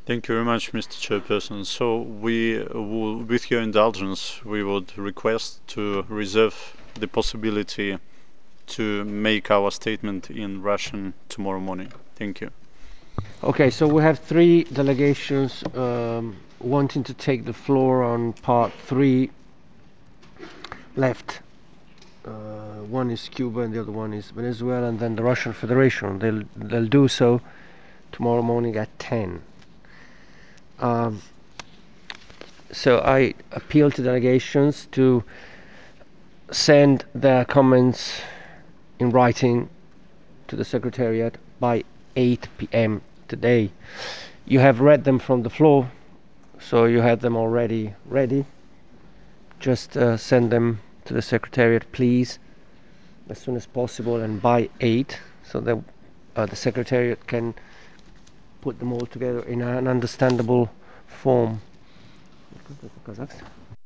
Thank you very much, Mr. Chairperson. So with your indulgence, we would request to reserve the possibility to make our statement in Russian tomorrow morning. Thank you. Okay, so we have three delegations wanting to take the floor on part three left. One is Cuba and the other one is Venezuela, and then the Russian Federation. They'll do so tomorrow morning at 10. Um, so I appeal to delegations to send their comments in writing to the Secretariat by 8 p.m. today. You have read them from the floor, so you have them already ready. Just send them to the Secretariat, please, as soon as possible and by 8, so that the Secretariat can put them all together in an understandable form.